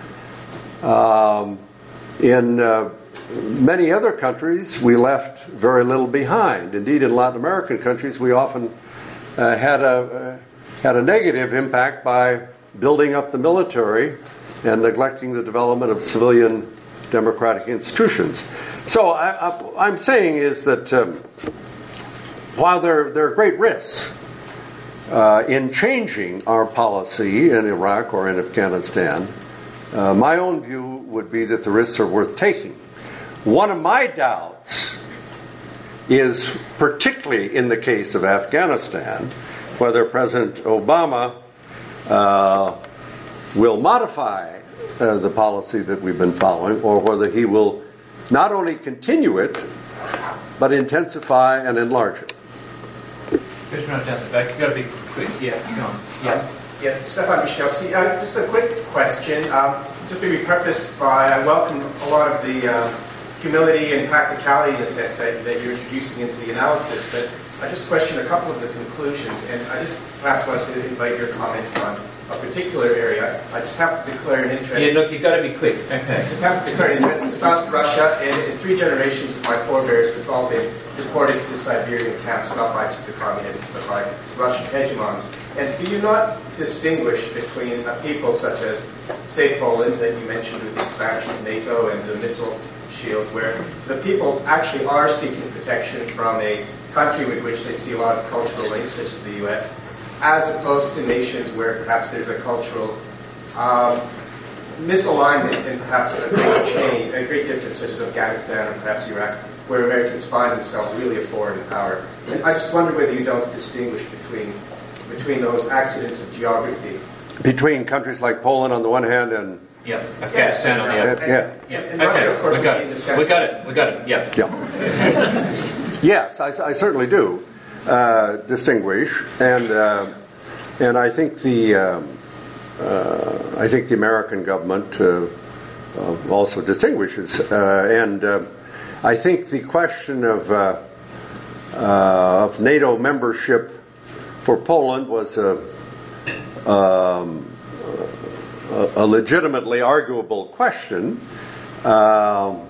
Um, in uh, many other countries, we left very little behind. Indeed, in Latin American countries, we often uh, had a uh, had a negative impact by building up the military and neglecting the development of civilian democratic institutions. So I, I, I'm saying is that um, while there there are great risks uh, in changing our policy in Iraq or in Afghanistan, uh, my own view would be that the risks are worth taking. One of my doubts is, particularly in the case of Afghanistan, whether President Obama uh, will modify uh, the policy that we've been following, or whether he will not only continue it, but intensify and enlarge it. Just run down the back. You've got to be quick. Yeah, come on. Yeah. Yes, Stefan Michalski. Uh, just a quick question. Um, just maybe prefaced by, I welcome a lot of the uh, humility and practicality in a sense that, that you're introducing into the analysis, but I just question a couple of the conclusions, and I just perhaps want to invite your comment on a particular area. I just have to declare an interest. Yeah, look, you've got to be quick. Okay. I just have to declare an interest. It's about Russia, and in three generations of my forebears have all been deported to Siberian camps, not by just the communists, but by Russian hegemons. And do you not distinguish between a people such as, say, Poland, that you mentioned with the expansion of NATO and the missile shield, where the people actually are seeking protection from a country with which they see a lot of cultural links, such as the U S, as opposed to nations where perhaps there's a cultural um, misalignment and perhaps a great change, a great difference such as Afghanistan and perhaps Iraq, where Americans find themselves really a foreign power. And I just wonder whether you don't distinguish between between those accidents of geography. Between countries like Poland on the one hand and yeah, Afghanistan on the other. Yeah, yeah. And Okay, Russia, of course, we got in the it. center. We got it. We got it. Yeah. yeah. Yes, I, I certainly do uh, distinguish, and uh, and I think the um, uh, I think the American government uh, uh, also distinguishes, uh, and uh, I think the question of uh, uh, of NATO membership for Poland was a, um, a, a legitimately arguable question. Um,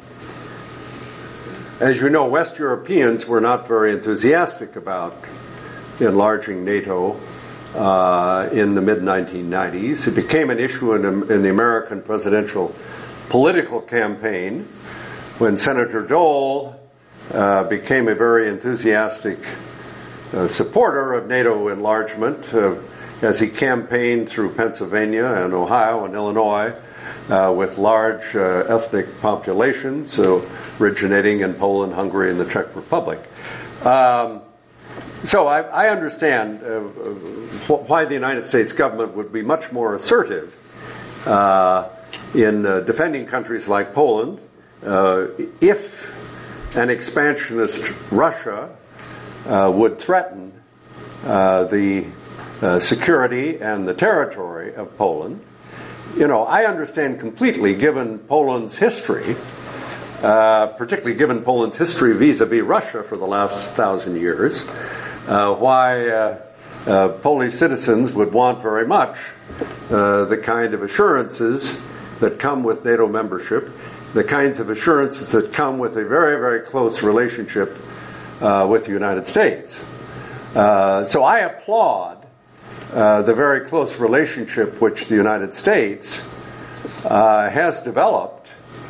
as you know, West Europeans were not very enthusiastic about enlarging NATO uh, in the mid nineteen nineties. It became an issue in, in the American presidential political campaign when Senator Dole uh, became a very enthusiastic uh, supporter of NATO enlargement uh, as he campaigned through Pennsylvania and Ohio and Illinois uh, with large uh, ethnic populations uh, originating in Poland, Hungary, and the Czech Republic. Um, so I, I understand uh, wh- why the United States government would be much more assertive uh, in uh, defending countries like Poland uh, if an expansionist Russia uh, would threaten uh, the uh, security and the territory of Poland. You know, I understand completely, given Poland's history, uh, particularly given Poland's history vis-a-vis Russia for the last thousand years, uh, why uh, uh, Polish citizens would want very much uh, the kind of assurances that come with NATO membership, the kinds of assurances that come with a very, very close relationship uh, with the United States. Uh, so I applaud uh, the very close relationship which the United States uh, has developed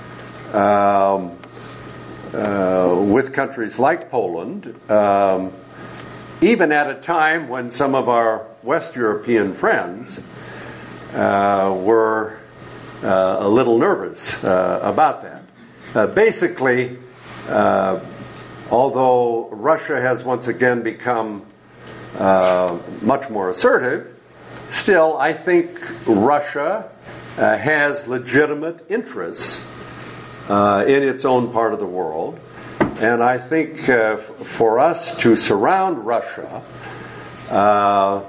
um, uh, with countries like Poland, um, even at a time when some of our West European friends uh, were uh, a little nervous uh, about that. Uh, basically, uh, although Russia has once again become uh, much more assertive, still I think Russia uh, has legitimate interests uh, in its own part of the world. And I think uh, f- for us to surround Russia, uh,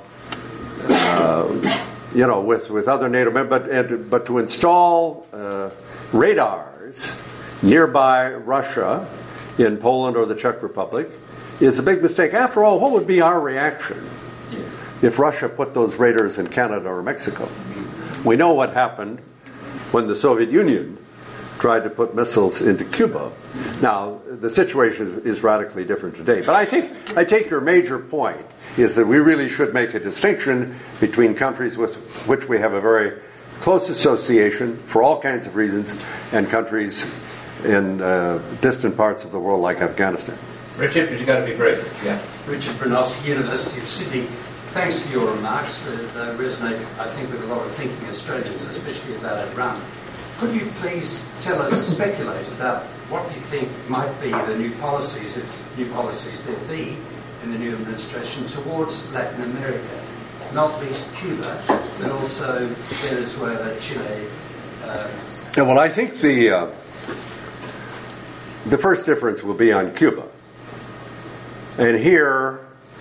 uh, you know, with, with other NATO members, but, and, but to install uh, radars nearby Russia in Poland or the Czech Republic is a big mistake. After all, what would be our reaction if Russia put those radars in Canada or Mexico? We know what happened when the Soviet Union tried to put missiles into Cuba. Now, the situation is radically different today. But I think I take your major point is that we really should make a distinction between countries with which we have a very close association for all kinds of reasons and countries in uh, distant parts of the world like Afghanistan. Richard, you've got to be brief. Yeah. Richard Bronowski, University of Sydney. Thanks for your remarks. Uh, they resonate, I think, with a lot of thinking Australians, especially about Iran. Could you please tell us, speculate about what you think might be the new policies, if new policies there be, in the new administration towards Latin America, not least Cuba, but also Venezuela, Chile? Uh, yeah, well, I think the uh, the first difference will be on Cuba. And here,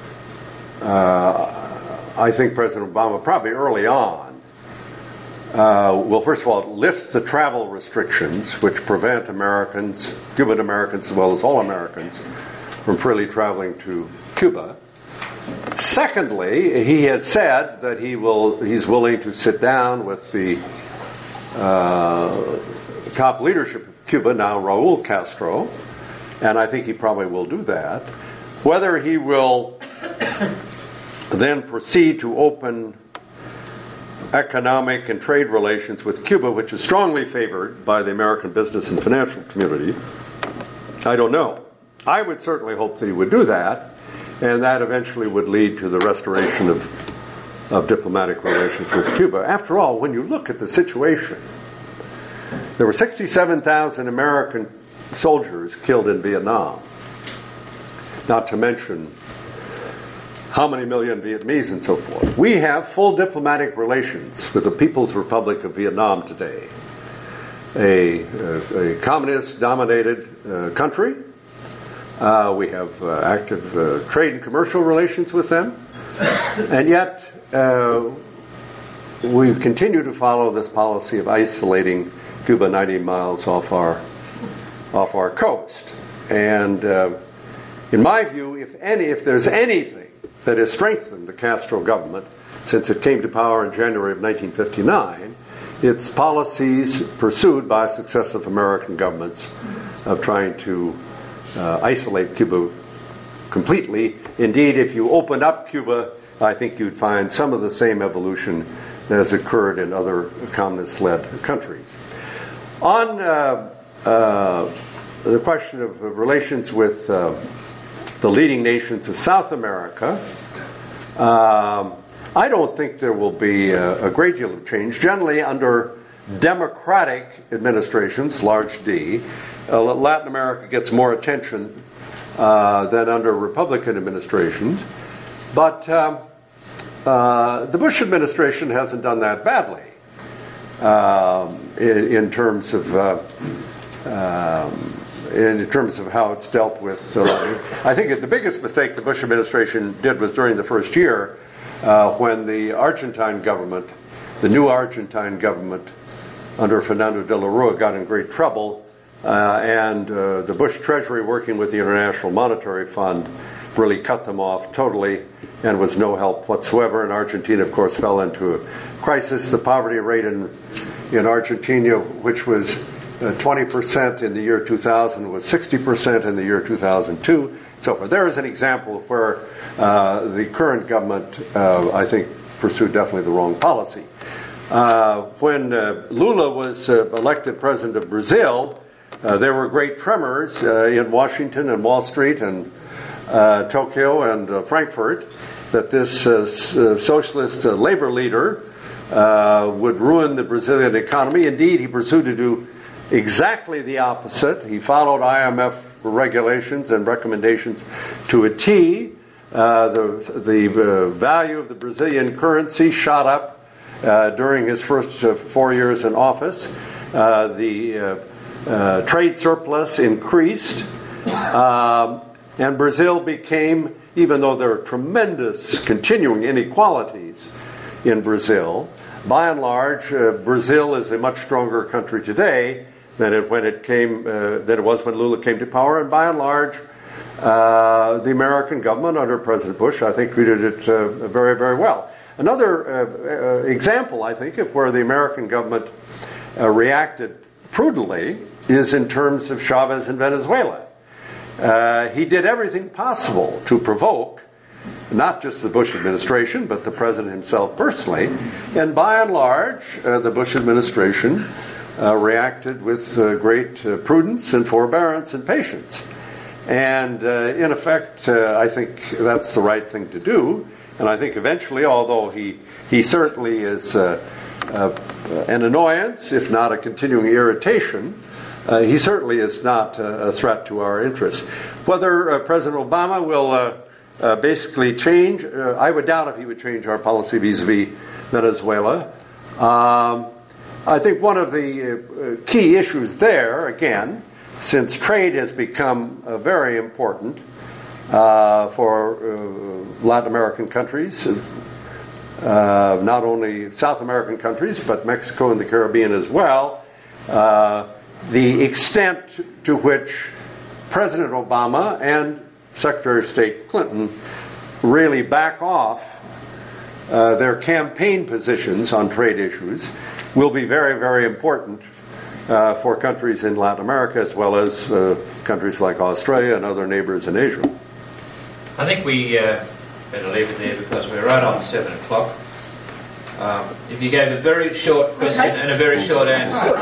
uh, I think President Obama, probably early on, uh, will first of all lift the travel restrictions which prevent Americans, Cuban Americans as well as all Americans, from freely traveling to Cuba. Secondly, he has said that he will he's willing to sit down with the uh, top leadership of Cuba, now Raul Castro, and I think he probably will do that. Whether he will then proceed to open economic and trade relations with Cuba, which is strongly favored by the American business and financial community, I don't know. I would certainly hope that he would do that, and that eventually would lead to the restoration of, of diplomatic relations with Cuba. After all, when you look at the situation There were sixty-seven thousand American soldiers killed in Vietnam, not to mention how many million Vietnamese and so forth. We have full diplomatic relations with the People's Republic of Vietnam today, a, a, a communist-dominated uh, country. Uh, we have uh, active uh, trade and commercial relations with them, and yet uh, we've continued to follow this policy of isolating Cuba ninety miles off our off our coast. And uh, in my view, if any, if there's anything that has strengthened the Castro government since it came to power in January of nineteen fifty-nine, it's policies pursued by successive American governments of trying to uh, isolate Cuba completely. Indeed, if you open up Cuba, I think you'd find some of the same evolution that has occurred in other communist-led countries. On uh, uh, the question of relations with uh, the leading nations of South America, um, I don't think there will be a, a great deal of change. Generally, under democratic administrations, large D, uh, Latin America gets more attention uh, than under Republican administrations. But um, uh, the Bush administration hasn't done that badly um, in, in terms of uh, um, in terms of how it's dealt with. Uh, I think the biggest mistake the Bush administration did was during the first year uh, when the Argentine government, the new Argentine government under Fernando de la Rúa, got in great trouble, uh, and uh, the Bush Treasury, working with the International Monetary Fund, really cut them off totally and was no help whatsoever. And Argentina, of course, fell into a crisis. The poverty rate in, in Argentina, which was Uh, twenty percent in the year two thousand, was sixty percent in the year two thousand two, so forth. There is an example of where uh, the current government, uh, I think, pursued definitely the wrong policy. Uh, when uh, Lula was uh, elected president of Brazil, uh, there were great tremors uh, in Washington and Wall Street and uh, Tokyo and uh, Frankfurt that this uh, s- uh, socialist uh, labor leader uh, would ruin the Brazilian economy. Indeed, he pursued to do exactly the opposite. He followed I M F regulations and recommendations to a T. Uh, the the uh, value of the Brazilian currency shot up uh, during his first uh, four years in office. Uh, the uh, uh, trade surplus increased, um, and Brazil became, even though there are tremendous continuing inequalities in Brazil, by and large, uh, Brazil is a much stronger country today than it when it came uh, than it was when Lula came to power, and by and large, uh, the American government under President Bush, I think, treated it uh, very, very well. Another uh, uh, example, I think, of where the American government uh, reacted prudently is in terms of Chavez in Venezuela. Uh, he did everything possible to provoke not just the Bush administration, but the president himself personally, and by and large, uh, the Bush administration Uh, reacted with uh, great uh, prudence and forbearance and patience. And uh, in effect, uh, I think that's the right thing to do. And I think eventually, although he, he certainly is uh, uh, an annoyance, if not a continuing irritation, uh, he certainly is not uh, a threat to our interests. Whether uh, President Obama will uh, uh, basically change, uh, I would doubt if he would change our policy vis-a-vis Venezuela. Um, I think one of the uh, key issues there, again, since trade has become uh, very important uh, for uh, Latin American countries, uh, not only South American countries, but Mexico and the Caribbean as well, uh, the extent to which President Obama and Secretary of State Clinton really back off uh, their campaign positions on trade issues will be very, very important uh, for countries in Latin America as well as uh, countries like Australia and other neighbors in Asia. I think we uh, better leave it there because we're right on seven o'clock. Um, if you gave a very short question okay. and a very short answer.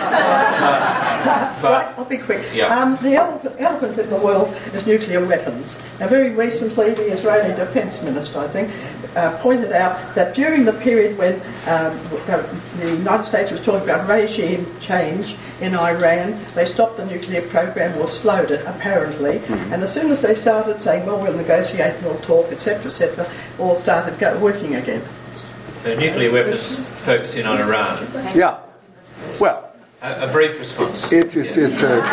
uh, but, right, I'll be quick. Yeah. Um, the ele- elephant in the world is nuclear weapons. Now, very recently, the Israeli Defence Minister, I think, uh, pointed out that during the period when um, the United States was talking about regime change in Iran, they stopped the nuclear program or slowed it, apparently. Mm-hmm. And as soon as they started saying, well, we'll negotiate, we'll talk, et cetera, et cetera, all started go- working again. So nuclear weapons focusing on Iran. Yeah. Well, a, a brief response. It's it's, yeah. it's a.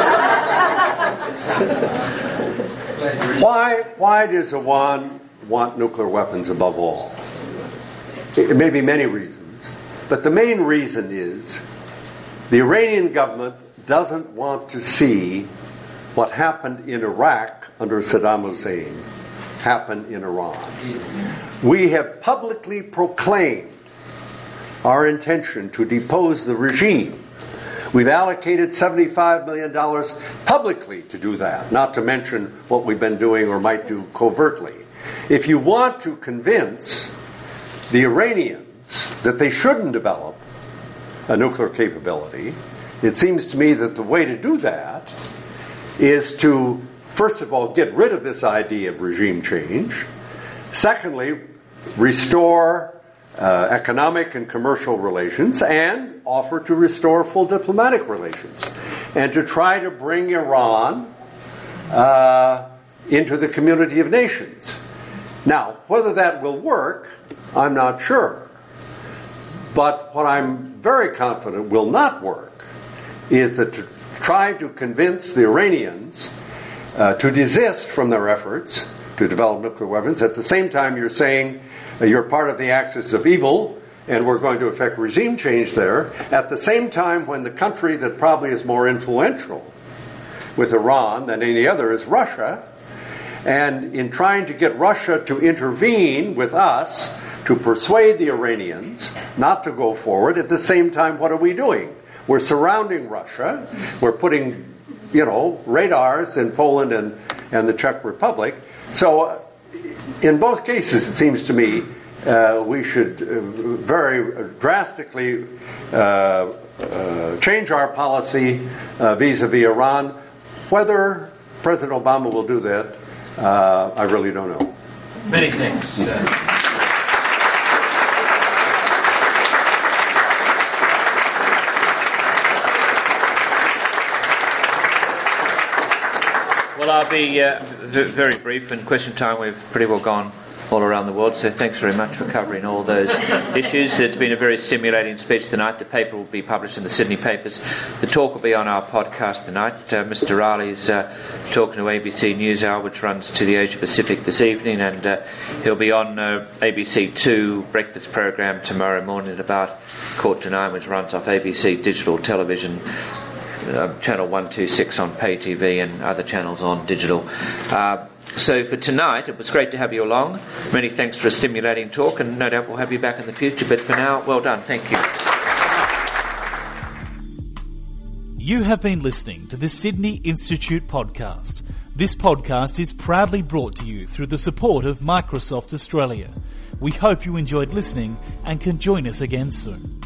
why why does Iran want nuclear weapons above all? It may be many reasons, but the main reason is the Iranian government doesn't want to see what happened in Iraq under Saddam Hussein happen in Iran. We have publicly proclaimed our intention to depose the regime. We've allocated seventy-five million dollars publicly to do that, not to mention what we've been doing or might do covertly. If you want to convince the Iranians that they shouldn't develop a nuclear capability, it seems to me that the way to do that is to, first of all, get rid of this idea of regime change. Secondly, restore uh, economic and commercial relations, and offer to restore full diplomatic relations, and to try to bring Iran uh, into the community of nations. Now, whether that will work, I'm not sure. But what I'm very confident will not work is that to try to convince the Iranians uh, to desist from their efforts to develop nuclear weapons. At the same time, you're saying uh, you're part of the axis of evil and we're going to effect regime change there. At the same time, when the country that probably is more influential with Iran than any other is Russia, and in trying to get Russia to intervene with us to persuade the Iranians not to go forward, at the same time, what are we doing? We're surrounding Russia. We're putting, you know, radars in Poland and, and the Czech Republic. So uh, in both cases, it seems to me, uh, we should uh, very drastically uh, uh, change our policy uh, vis-a-vis Iran. Whether President Obama will do that, uh, I really don't know. Many thanks. Uh, Well, I'll be uh, very brief. In question time, we've pretty well gone all around the world, so thanks very much for covering all those issues. It's been a very stimulating speech tonight. The paper will be published in the Sydney papers. The talk will be on our podcast tonight. Uh, Mister Riley's uh, talking to A B C NewsHour, which runs to the Asia Pacific this evening, and uh, he'll be on uh, A B C two breakfast program tomorrow morning at about quarter to nine, which runs off A B C digital television. Uh, channel one two six on pay T V and other channels on digital. Uh, so for tonight, it was great to have you along. Many thanks for a stimulating talk, and no doubt we'll have you back in the future. But for now, well done. Thank you. You have been listening to the Sydney Institute podcast. This podcast is proudly brought to you through the support of Microsoft Australia. We hope you enjoyed listening and can join us again soon.